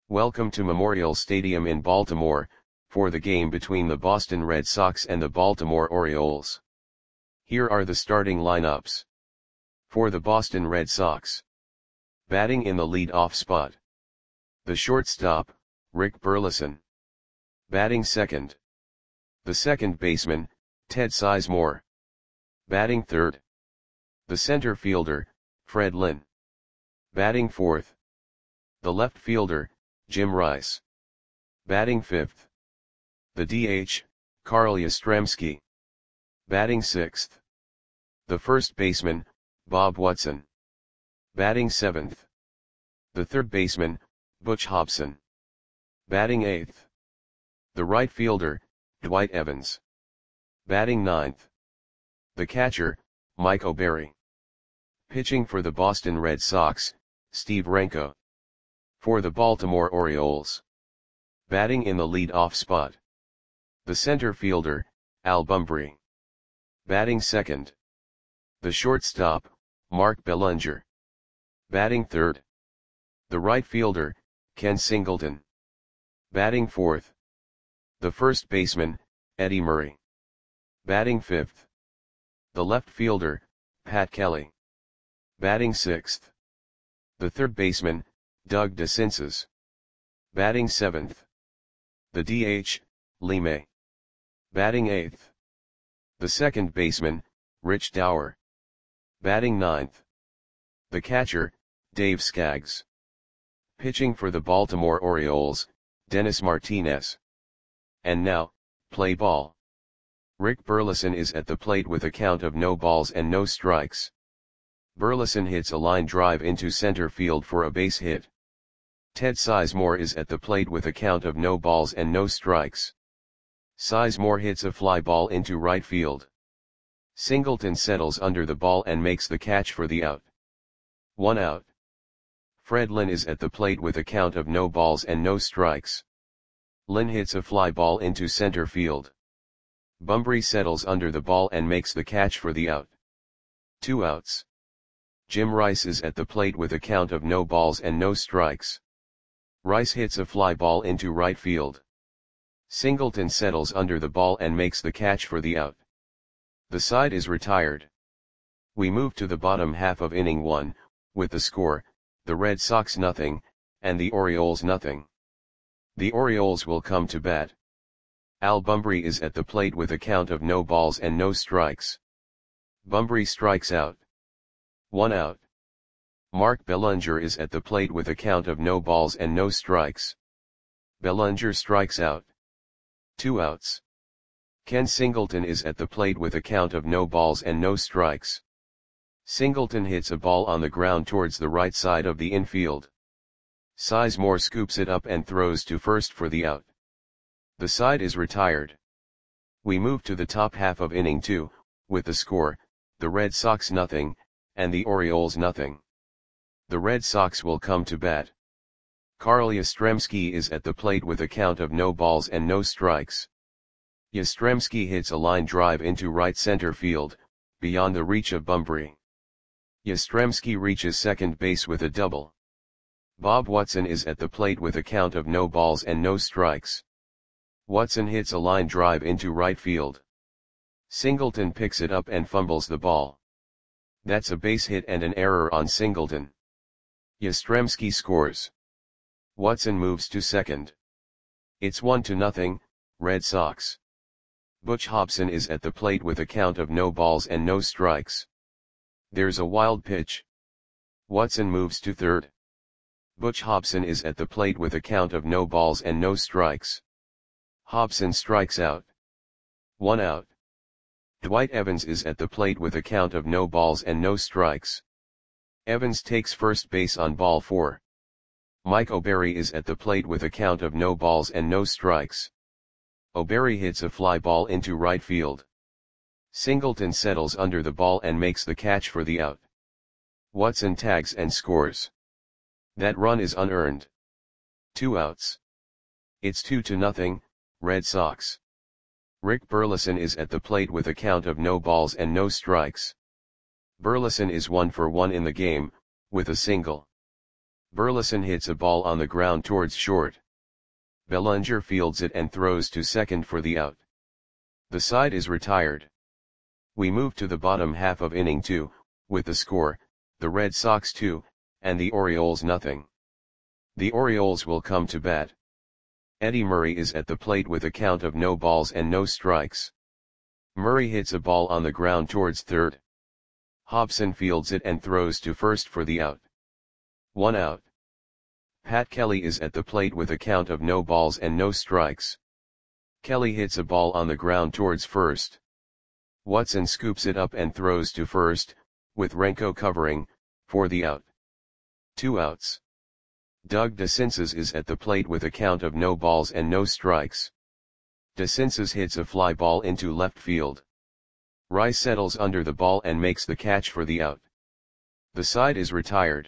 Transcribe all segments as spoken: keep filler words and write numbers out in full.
Welcome to Memorial Stadium in Baltimore, for the game between the Boston Red Sox and the Baltimore Orioles. Here are the starting lineups. For the Boston Red Sox. Batting in the lead-off spot. The shortstop, Rick Burleson. Batting second. The second baseman, Ted Sizemore. Batting third. The center fielder, Fred Lynn. Batting fourth. The left fielder, Jim Rice. Batting fifth. The D H, Carl Yastrzemski. Batting sixth. The first baseman, Bob Watson. Batting seventh. The third baseman, Butch Hobson. Batting eighth. The right fielder, Dwight Evans. Batting ninth. The catcher, Mike O'Berry. Pitching for the Boston Red Sox, Steve Renko. For the Baltimore Orioles. Batting in the lead-off spot. The center fielder, Al Bumbry. Batting second. The shortstop, Mark Belanger. Batting third. The right fielder, Ken Singleton. Batting fourth. The first baseman, Eddie Murray. Batting fifth. The left fielder, Pat Kelly. Batting sixth. The third baseman, Doug DeCinces. Batting seventh. The D H, Lee May. Batting eighth. The second baseman, Rich Dower. Batting ninth. The catcher, Dave Skaggs. Pitching for the Baltimore Orioles, Dennis Martinez. And now, play ball. Rick Burleson is at the plate with a count of no balls and no strikes. Burleson hits a line drive into center field for a base hit. Ted Sizemore is at the plate with a count of no balls and no strikes. Sizemore hits a fly ball into right field. Singleton settles under the ball and makes the catch for the out. One out. Fred Lynn is at the plate with a count of no balls and no strikes. Lynn hits a fly ball into center field. Bumbry settles under the ball and makes the catch for the out. Two outs. Jim Rice is at the plate with a count of no balls and no strikes. Rice hits a fly ball into right field. Singleton settles under the ball and makes the catch for the out. The side is retired. We move to the bottom half of inning one, with the score, the Red Sox nothing, and the Orioles nothing. The Orioles will come to bat. Al Bumbry is at the plate with a count of no balls and no strikes. Bumbry strikes out. One out. Mark Belanger is at the plate with a count of no balls and no strikes. Belanger strikes out. Two outs. Ken Singleton is at the plate with a count of no balls and no strikes. Singleton hits a ball on the ground towards the right side of the infield. Sizemore scoops it up and throws to first for the out. The side is retired. We move to the top half of inning two, with the score, the Red Sox nothing, and the Orioles nothing. The Red Sox will come to bat. Carl Yastrzemski is at the plate with a count of no balls and no strikes. Yastrzemski hits a line drive into right center field, beyond the reach of Bumbry. Yastrzemski reaches second base with a double. Bob Watson is at the plate with a count of no balls and no strikes. Watson hits a line drive into right field. Singleton picks it up and fumbles the ball. That's a base hit and an error on Singleton. Yastrzemski scores. Watson moves to second. It's one to nothing, Red Sox. Butch Hobson is at the plate with a count of no balls and no strikes. There's a wild pitch. Watson moves to third. Butch Hobson is at the plate with a count of no balls and no strikes. Hobson strikes out. One out. Dwight Evans is at the plate with a count of no balls and no strikes. Evans takes first base on ball four. Mike O'Berry is at the plate with a count of no balls and no strikes. O'Berry hits a fly ball into right field. Singleton settles under the ball and makes the catch for the out. Watson tags and scores. That run is unearned. Two outs. It's two to nothing, Red Sox. Rick Burleson is at the plate with a count of no balls and no strikes. Burleson is one for one in the game, with a single. Burleson hits a ball on the ground towards short. Bellinger fields it and throws to second for the out. The side is retired. We move to the bottom half of inning two, with the score, the Red Sox two, and the Orioles nothing. The Orioles will come to bat. Eddie Murray is at the plate with a count of no balls and no strikes. Murray hits a ball on the ground towards third. Hobson fields it and throws to first for the out. One out. Pat Kelly is at the plate with a count of no balls and no strikes. Kelly hits a ball on the ground towards first. Watson scoops it up and throws to first, with Renko covering, for the out. Two outs. Doug DeCinces is at the plate with a count of no balls and no strikes. DeCinces hits a fly ball into left field. Rice settles under the ball and makes the catch for the out. The side is retired.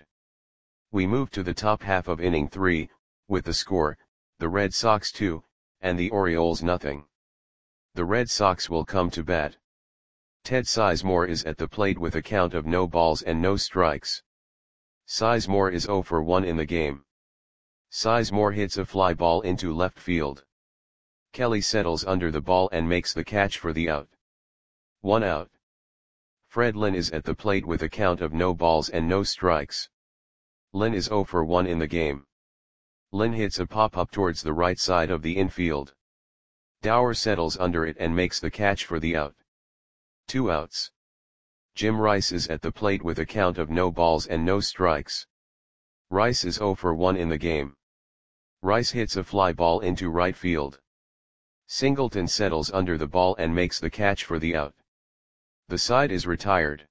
We move to the top half of inning three, with the score, the Red Sox two, and the Orioles nothing. The Red Sox will come to bat. Ted Sizemore is at the plate with a count of no balls and no strikes. Sizemore is oh for one in the game. Sizemore hits a fly ball into left field. Kelly settles under the ball and makes the catch for the out. One out. Fred Lynn is at the plate with a count of no balls and no strikes. Lynn is oh for one in the game. Lynn hits a pop-up towards the right side of the infield. Dower settles under it and makes the catch for the out. Two outs. Jim Rice is at the plate with a count of no balls and no strikes. Rice is oh for one in the game. Rice hits a fly ball into right field. Singleton settles under the ball and makes the catch for the out. The side is retired.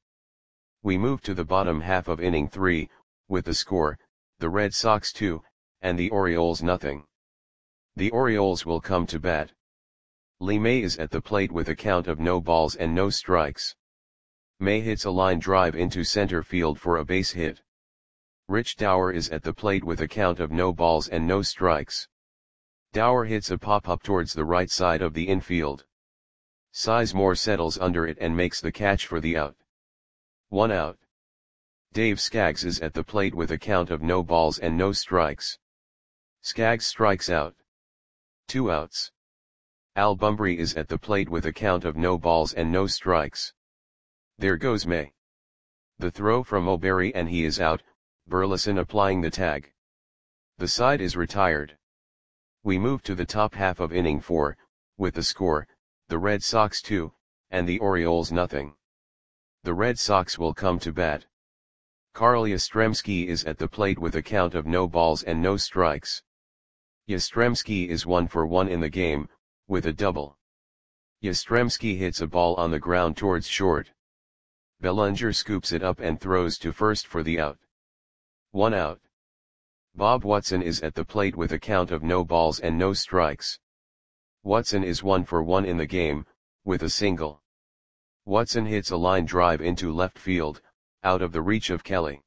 We move to the bottom half of inning three, with the score, the Red Sox two, and the Orioles nothing. The Orioles will come to bat. Lee May is at the plate with a count of no balls and no strikes. May hits a line drive into center field for a base hit. Rich Dower is at the plate with a count of no balls and no strikes. Dower hits a pop-up towards the right side of the infield. Sizemore settles under it and makes the catch for the out. One out. Dave Skaggs is at the plate with a count of no balls and no strikes. Skaggs strikes out. Two outs. Al Bumbry is at the plate with a count of no balls and no strikes. There goes May. The throw from O'Berry and he is out, Burleson applying the tag. The side is retired. We move to the top half of inning four, with the score, the Red Sox two, and the Orioles nothing. The Red Sox will come to bat. Carl Yastrzemski is at the plate with a count of no balls and no strikes. Yastrzemski is one for one in the game, with a double. Yastrzemski hits a ball on the ground towards short. Bellinger scoops it up and throws to first for the out. One out. Bob Watson is at the plate with a count of no balls and no strikes. Watson is one for one in the game, with a single. Watson hits a line drive into left field, out of the reach of Kelly.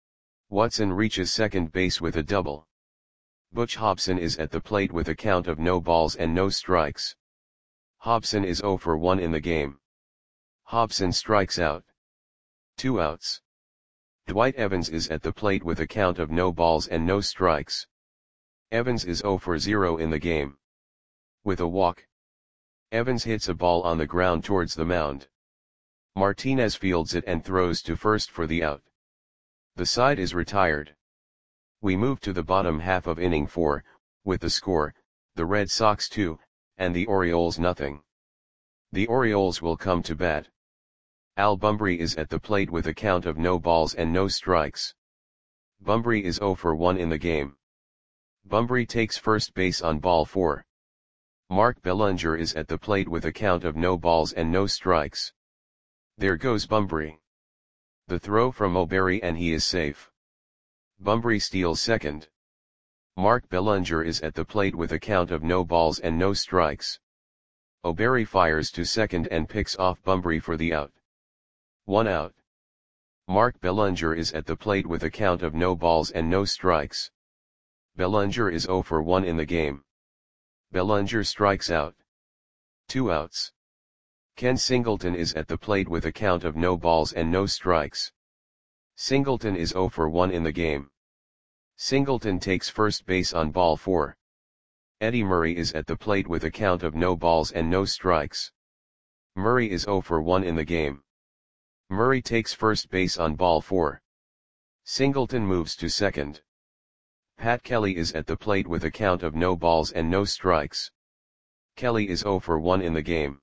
Watson reaches second base with a double. Butch Hobson is at the plate with a count of no balls and no strikes. Hobson is oh for one in the game. Hobson strikes out. Two outs. Dwight Evans is at the plate with a count of no balls and no strikes. Evans is oh for zero in the game. With a walk. Evans hits a ball on the ground towards the mound. Martinez fields it and throws to first for the out. The side is retired. We move to the bottom half of inning four, with the score, the Red Sox two, and the Orioles nothing. The Orioles will come to bat. Al Bumbry is at the plate with a count of no balls and no strikes. Bumbry is oh for one in the game. Bumbry takes first base on ball four. Mark Bellinger is at the plate with a count of no balls and no strikes. There goes Bumbry. The throw from O'Berry and he is safe. Bumbry steals second. Mark Bellinger is at the plate with a count of no balls and no strikes. O'Berry fires to second and picks off Bumbry for the out. One out. Mark Bellinger is at the plate with a count of no balls and no strikes. Bellinger is oh for one in the game. Bellinger strikes out. Two outs. Ken Singleton is at the plate with a count of no balls and no strikes. Singleton is oh for one in the game. Singleton takes first base on ball four. Eddie Murray is at the plate with a count of no balls and no strikes. Murray is zero for one in the game. Murray takes first base on ball four. Singleton moves to second. Pat Kelly is at the plate with a count of no balls and no strikes. Kelly is zero for one in the game.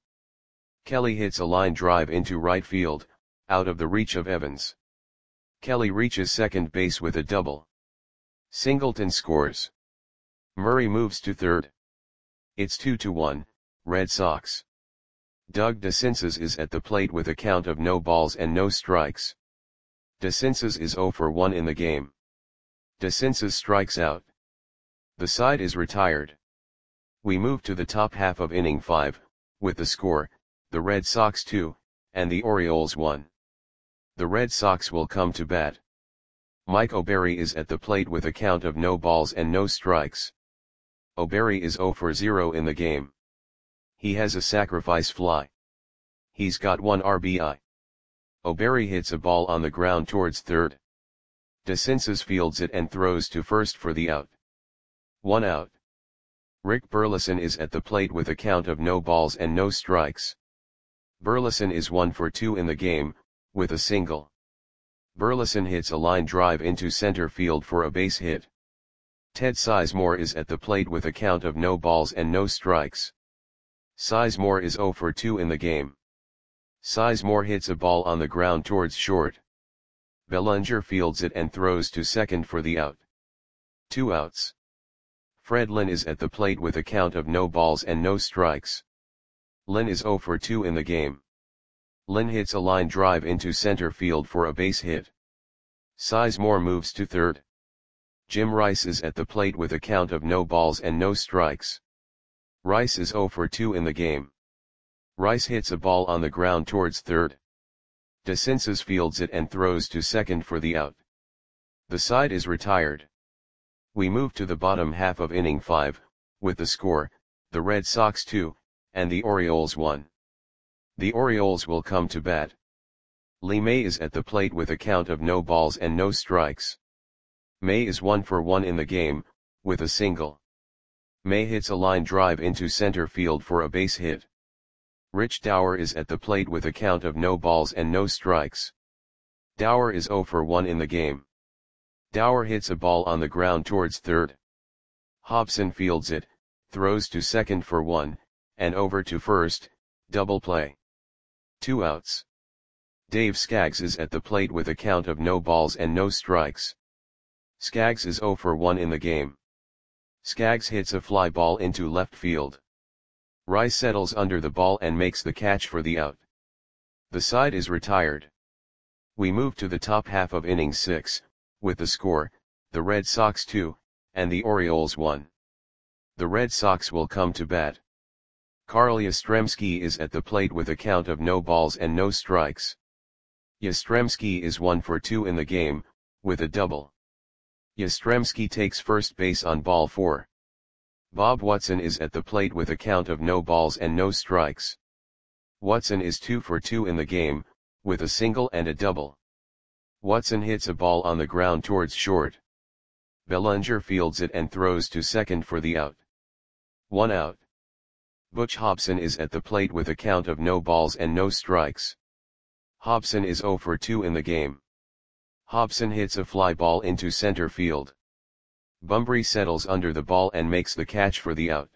Kelly hits a line drive into right field, out of the reach of Evans. Kelly reaches second base with a double. Singleton scores. Murray moves to third. It's two to one, Red Sox. Doug DeCinces is at the plate with a count of no balls and no strikes. DeCinces is zero for one in the game. DeCinces strikes out. The side is retired. We move to the top half of inning five, with the score, the Red Sox two, and the Orioles one. The Red Sox will come to bat. Mike O'Berry is at the plate with a count of no balls and no strikes. O'Berry is zero for zero in the game. He has a sacrifice fly. He's got one R B I. O'Berry hits a ball on the ground towards third. DeCinces fields it and throws to first for the out. One out. Rick Burleson is at the plate with a count of no balls and no strikes. Burleson is one for two in the game, with a single. Burleson hits a line drive into center field for a base hit. Ted Sizemore is at the plate with a count of no balls and no strikes. Sizemore is zero for two in the game. Sizemore hits a ball on the ground towards short. Bellinger fields it and throws to second for the out. Two outs. Fred Lynn is at the plate with a count of no balls and no strikes. Lynn is zero for two in the game. Lynn hits a line drive into center field for a base hit. Sizemore moves to third. Jim Rice is at the plate with a count of no balls and no strikes. Rice is zero for two in the game. Rice hits a ball on the ground towards third. DeCinces fields it and throws to second for the out. The side is retired. We move to the bottom half of inning five, with the score, the Red Sox two, and the Orioles one. The Orioles will come to bat. Lee May is at the plate with a count of no balls and no strikes. May is one for one in the game, with a single. May hits a line drive into center field for a base hit. Rich Dower is at the plate with a count of no balls and no strikes. Dower is zero for one in the game. Dower hits a ball on the ground towards third. Hobson fields it, throws to second for one, and over to first, double play. Two outs. Dave Skaggs is at the plate with a count of no balls and no strikes. Skaggs is zero for one in the game. Skaggs hits a fly ball into left field. Rice settles under the ball and makes the catch for the out. The side is retired. We move to the top half of inning six, with the score, the Red Sox two, and the Orioles one. The Red Sox will come to bat. Carl Yastrzemski is at the plate with a count of no balls and no strikes. Yastrzemski is one for two in the game, with a double. Yastrzemski takes first base on ball four. Bob Watson is at the plate with a count of no balls and no strikes. Watson is two for two in the game, with a single and a double. Watson hits a ball on the ground towards short. Bellinger fields it and throws to second for the out. One out. Butch Hobson is at the plate with a count of no balls and no strikes. Hobson is zero for two in the game. Hobson hits a fly ball into center field. Bumbry settles under the ball and makes the catch for the out.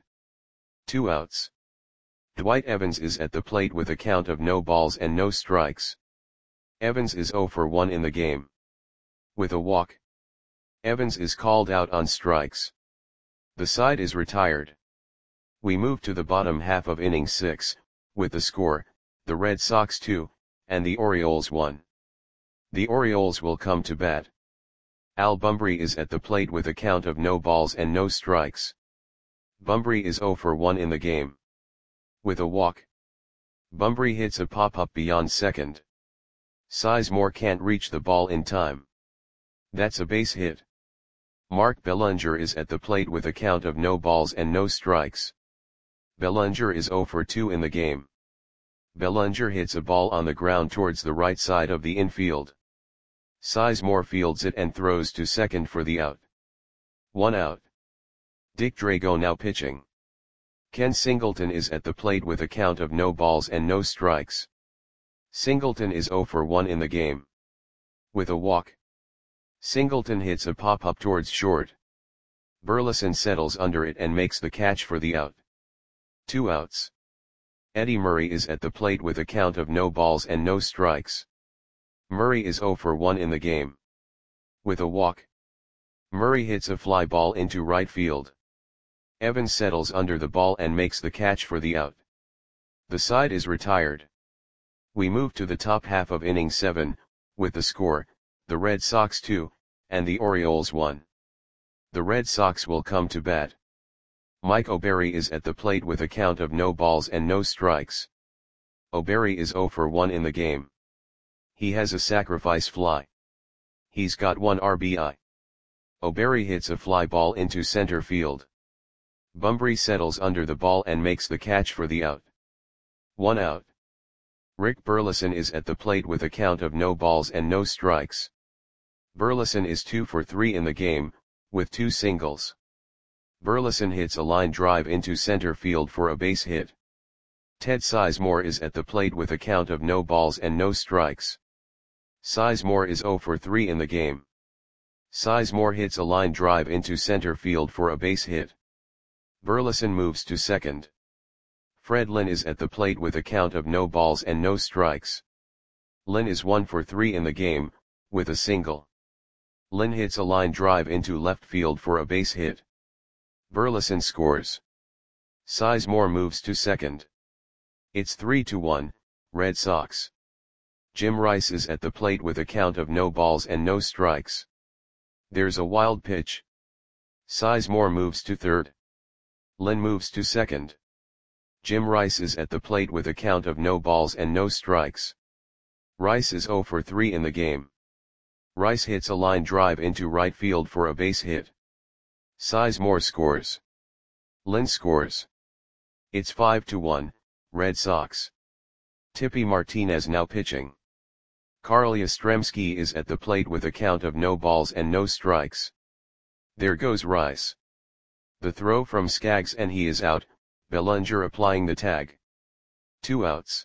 Two outs. Dwight Evans is at the plate with a count of no balls and no strikes. Evans is zero for one in the game. With a walk. Evans is called out on strikes. The side is retired. We move to the bottom half of inning six, with the score, the Red Sox two, and the Orioles one. The Orioles will come to bat. Al Bumbry is at the plate with a count of no balls and no strikes. Bumbry is zero for one in the game. With a walk. Bumbry hits a pop-up beyond second. Sizemore can't reach the ball in time. That's a base hit. Mark Bellinger is at the plate with a count of no balls and no strikes. Bellinger is zero for two in the game. Bellinger hits a ball on the ground towards the right side of the infield. Sizemore fields it and throws to second for the out. One out. Dick Drago now pitching. Ken Singleton is at the plate with a count of no balls and no strikes. Singleton is oh for one in the game. With a walk. Singleton hits a pop-up towards short. Burleson settles under it and makes the catch for the out. Two outs. Eddie Murray is at the plate with a count of no balls and no strikes. Murray is oh for one in the game. With a walk. Murray hits a fly ball into right field. Evans settles under the ball and makes the catch for the out. The side is retired. We move to the top half of inning seven, with the score, the Red Sox two, and the Orioles one. The Red Sox will come to bat. Mike O'Berry is at the plate with a count of no balls and no strikes. O'Berry is oh for one in the game. He has a sacrifice fly. He's got one R B I. O'Berry hits a fly ball into center field. Bunbury settles under the ball and makes the catch for the out. One out. Rick Burleson is at the plate with a count of no balls and no strikes. Burleson is two for three in the game, with two singles. Burleson hits a line drive into center field for a base hit. Ted Sizemore is at the plate with a count of no balls and no strikes. Sizemore is oh for three in the game. Sizemore hits a line drive into center field for a base hit. Burleson moves to second. Fred Lynn is at the plate with a count of no balls and no strikes. Lynn is one for three in the game, with a single. Lynn hits a line drive into left field for a base hit. Burleson scores. Sizemore moves to second. It's three to one, Red Sox. Jim Rice is at the plate with a count of no balls and no strikes. There's a wild pitch. Sizemore moves to third. Lynn moves to second. Jim Rice is at the plate with a count of no balls and no strikes. Rice is oh for three in the game. Rice hits a line drive into right field for a base hit. Sizemore scores. Lynn scores. It's five to one, Red Sox. Tippy Martinez now pitching. Carl Yastrzemski is at the plate with a count of no balls and no strikes. There goes Rice. The throw from Skaggs and he is out, Bellinger applying the tag. Two outs.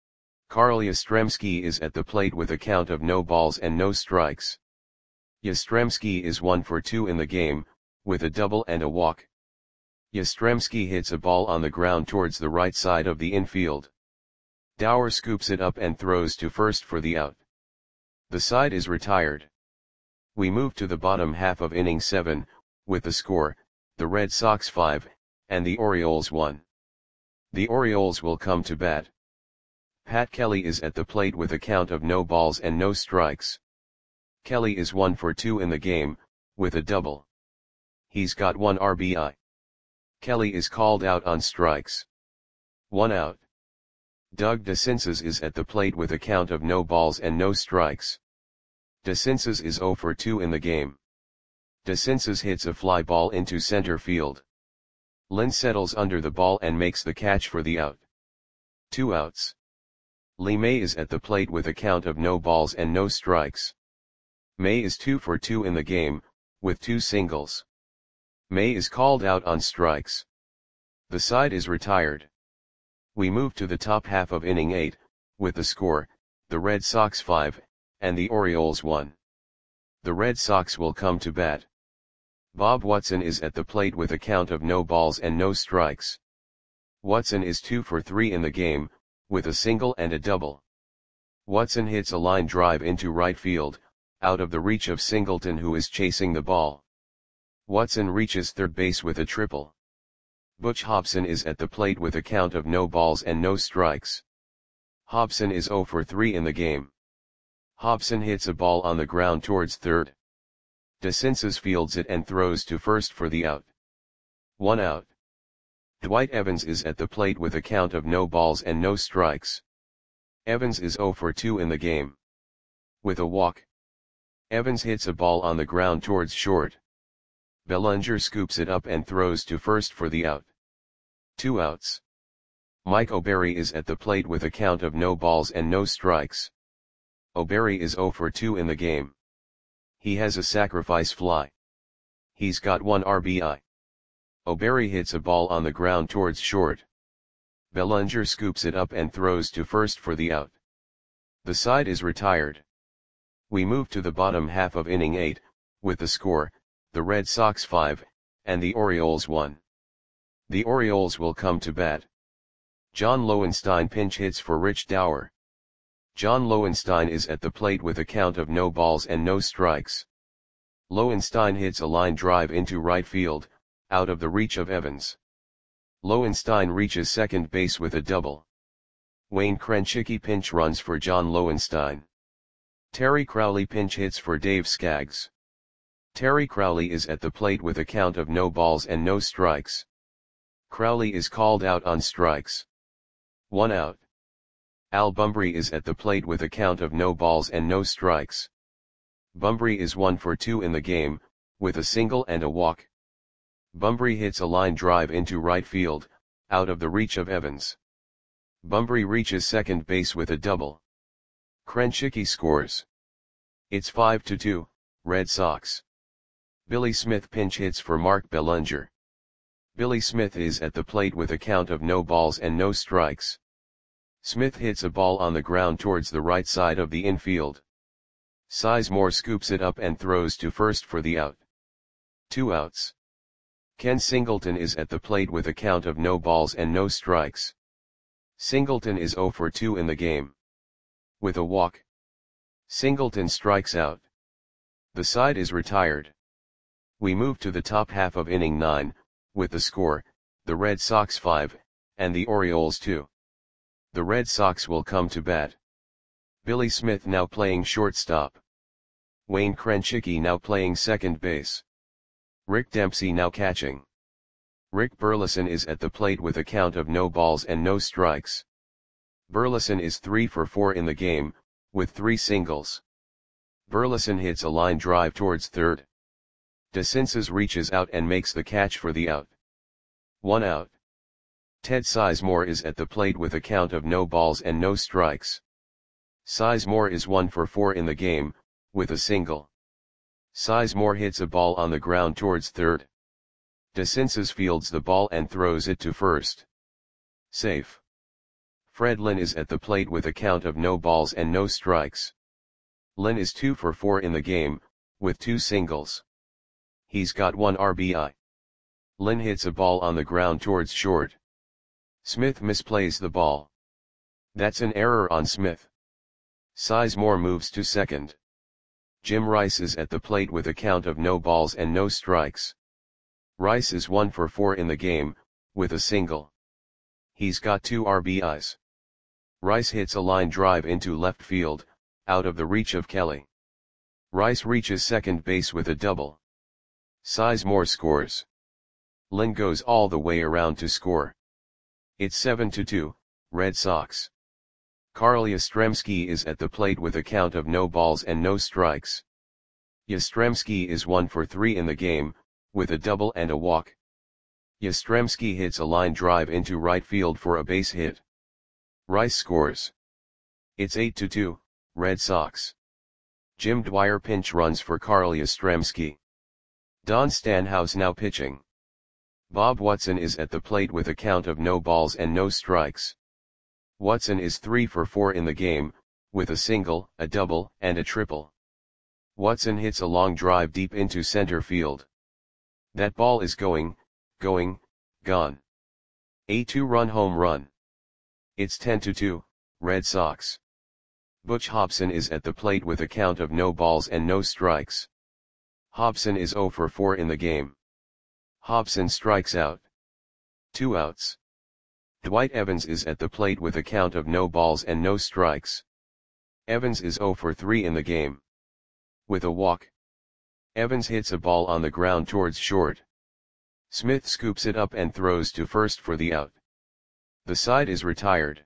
Carl Yastrzemski is at the plate with a count of no balls and no strikes. Yastrzemski is one for two in the game, with a double and a walk. Yastrzemski hits a ball on the ground towards the right side of the infield. Dower scoops it up and throws to first for the out. The side is retired. We move to the bottom half of inning seven, with the score, the Red Sox five, and the Orioles one. The Orioles will come to bat. Pat Kelly is at the plate with a count of no balls and no strikes. Kelly is one for two in the game, with a double. He's got one R B I. Kelly is called out on strikes. One out. Doug DeCinces is at the plate with a count of no balls and no strikes. DeCinces is oh for two in the game. DeCinces hits a fly ball into center field. Lynn settles under the ball and makes the catch for the out. Two outs. Lee May is at the plate with a count of no balls and no strikes. May is two for two in the game, with two singles. May is called out on strikes. The side is retired. We move to the top half of inning eight, with the score, the Red Sox five, and the Orioles one. The Red Sox will come to bat. Bob Watson is at the plate with a count of no balls and no strikes. Watson is two for three in the game, with a single and a double. Watson hits a line drive into right field, out of the reach of Singleton who is chasing the ball. Watson reaches third base with a triple. Butch Hobson is at the plate with a count of no balls and no strikes. Hobson is oh for three in the game. Hobson hits a ball on the ground towards third. DeCinces fields it and throws to first for the out. One out. Dwight Evans is at the plate with a count of no balls and no strikes. Evans is oh for two in the game. With a walk. Evans hits a ball on the ground towards short. Bellinger scoops it up and throws to first for the out. Two outs. Mike O'Berry is at the plate with a count of no balls and no strikes. O'Berry is oh for two in the game. He has a sacrifice fly. He's got one R B I. O'Berry hits a ball on the ground towards short. Bellinger scoops it up and throws to first for the out. The side is retired. We move to the bottom half of inning eight, with the score, the Red Sox five, and the Orioles one. The Orioles will come to bat. John Lowenstein pinch hits for Rich Dower. John Lowenstein is at the plate with a count of no balls and no strikes. Lowenstein hits a line drive into right field, out of the reach of Evans. Lowenstein reaches second base with a double. Wayne Krenchicki pinch runs for John Lowenstein. Terry Crowley pinch hits for Dave Skaggs. Terry Crowley is at the plate with a count of no balls and no strikes. Crowley is called out on strikes. One out. Al Bumbry is at the plate with a count of no balls and no strikes. Bumbry is one for two in the game, with a single and a walk. Bumbry hits a line drive into right field, out of the reach of Evans. Bumbry reaches second base with a double. Krenchicki scores. It's five to two, Red Sox. Billy Smith pinch hits for Mark Bellinger. Billy Smith is at the plate with a count of no balls and no strikes. Smith hits a ball on the ground towards the right side of the infield. Sizemore scoops it up and throws to first for the out. Two outs. Ken Singleton is at the plate with a count of no balls and no strikes. Singleton is zero for two in the game. With a walk. Singleton strikes out. The side is retired. We move to the top half of inning nine, with the score, the Red Sox five, and the Orioles two. The Red Sox will come to bat. Billy Smith now playing shortstop. Wayne Krenchicki now playing second base. Rick Dempsey now catching. Rick Burleson is at the plate with a count of no balls and no strikes. Burleson is three for four in the game, with three singles. Burleson hits a line drive towards third. DeCinces reaches out and makes the catch for the out. One out. Ted Sizemore is at the plate with a count of no balls and no strikes. Sizemore is one for four in the game, with a single. Sizemore hits a ball on the ground towards third. DeCinces fields the ball and throws it to first. Safe. Fred Lynn is at the plate with a count of no balls and no strikes. Lynn is two for four in the game, with two singles. He's got one R B I. Lynn hits a ball on the ground towards short. Smith misplays the ball. That's an error on Smith. Sizemore moves to second. Jim Rice is at the plate with a count of no balls and no strikes. Rice is one for four in the game, with a single. He's got two R B Is. Rice hits a line drive into left field, out of the reach of Kelly. Rice reaches second base with a double. Sizemore scores. Lynn goes all the way around to score. It's seven to two, Red Sox. Carl Yastrzemski is at the plate with a count of no balls and no strikes. Yastrzemski is one for three in the game, with a double and a walk. Yastrzemski hits a line drive into right field for a base hit. Rice scores. It's eight to two, Red Sox. Jim Dwyer pinch runs for Carl Yastrzemski. Don Stanhouse now pitching. Bob Watson is at the plate with a count of no balls and no strikes. Watson is three for four in the game, with a single, a double, and a triple. Watson hits a long drive deep into center field. That ball is going, going, gone. A two-run home run. It's ten to two, Red Sox. Butch Hobson is at the plate with a count of no balls and no strikes. Hobson is zero for four in the game. Hobson strikes out. Two outs. Dwight Evans is at the plate with a count of no balls and no strikes. Evans is zero for three in the game. With a walk. Evans hits a ball on the ground towards short. Smith scoops it up and throws to first for the out. The side is retired.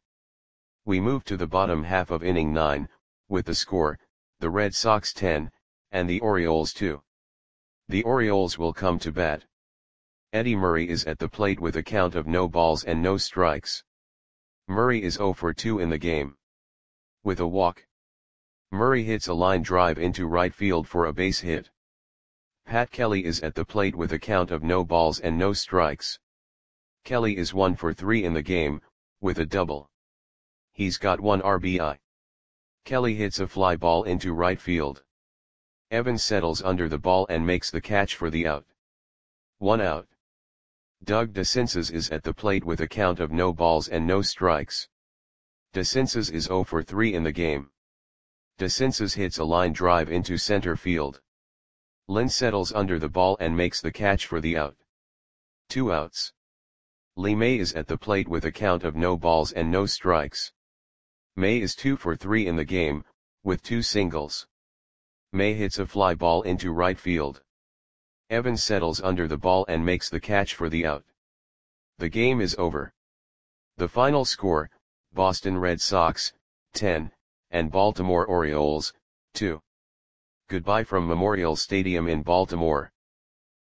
We move to the bottom half of inning nine, with the score, the Red Sox ten, and the Orioles two. The Orioles will come to bat. Eddie Murray is at the plate with a count of no balls and no strikes. Murray is zero for two in the game. With a walk. Murray hits a line drive into right field for a base hit. Pat Kelly is at the plate with a count of no balls and no strikes. Kelly is one for three in the game, with a double. He's got one R B I. Kelly hits a fly ball into right field. Evans settles under the ball and makes the catch for the out. One out. Doug DeCinces is at the plate with a count of no balls and no strikes. DeCinces is zero for three in the game. DeCinces hits a line drive into center field. Lynn settles under the ball and makes the catch for the out. Two outs. Lee May is at the plate with a count of no balls and no strikes. May is two for three in the game, with two singles. May hits a fly ball into right field. Evans settles under the ball and makes the catch for the out. The game is over. The final score, Boston Red Sox, ten, and Baltimore Orioles, two. Goodbye from Memorial Stadium in Baltimore.